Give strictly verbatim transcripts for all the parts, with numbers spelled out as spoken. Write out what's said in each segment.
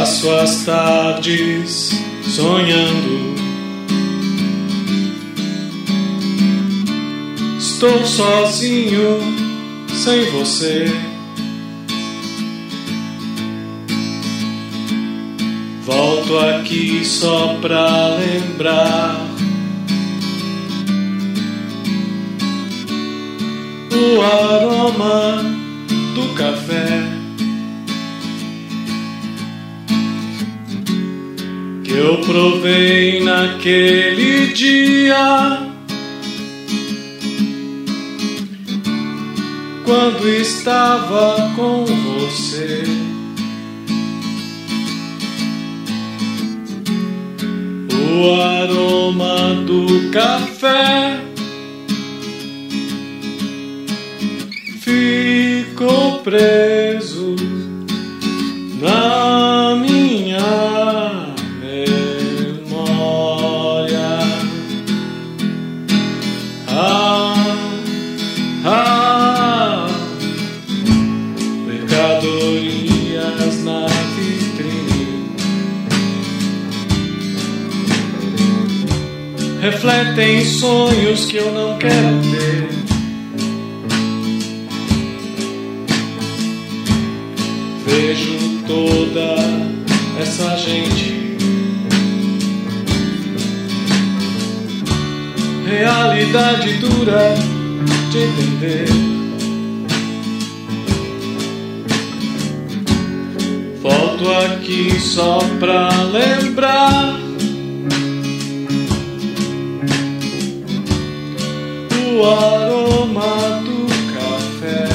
Passo as tardes sonhando. Estou sozinho, sem você. Volto aqui só pra lembrar o aroma do café que eu provei naquele dia, quando estava com você. O aroma do café ficou preso na minha memória. Ah, ah, mercadorias na vitrine refletem sonhos que eu não quero ter. Vejo toda essa gente, realidade dura de entender. Volto aqui só pra lembrar o aroma do café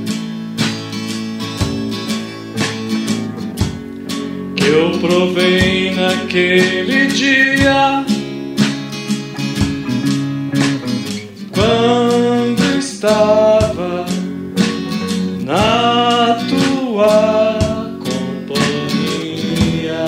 que eu provei naquele dia, quando estava na tua companhia.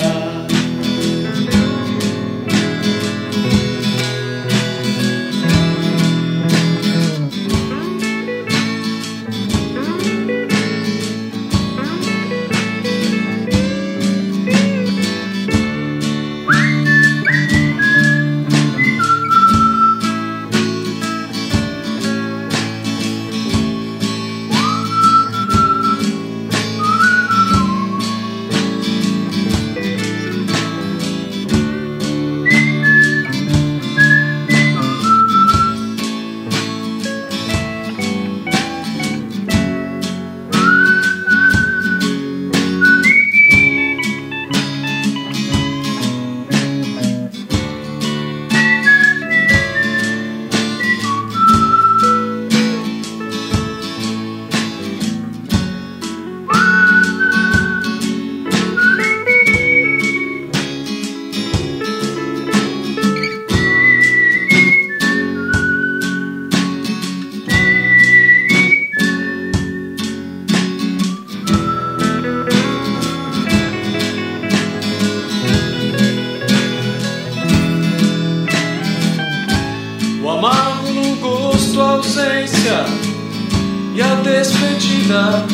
O amargo no gosto, a ausência e a despedida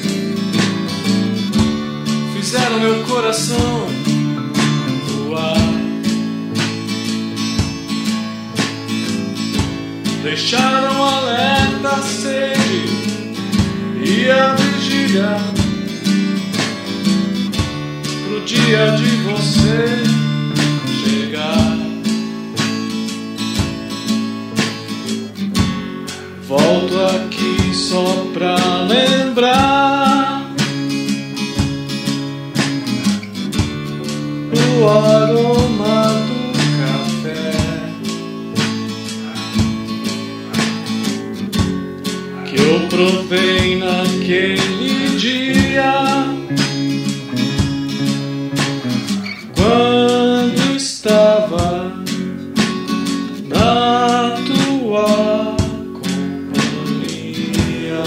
fizeram meu coração voar. Deixaram alerta a sede e a vigília pro dia de você chegar. Volto aqui só pra lembrar o aroma do café que eu provei naquele dia, quando estava na tua companhia.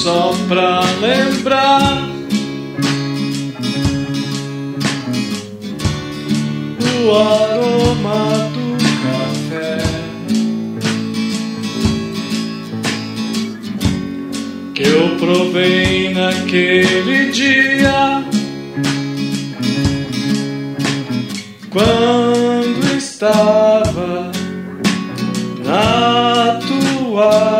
só pra lembrar o aroma do café que eu provei naquele dia, quando estava na tua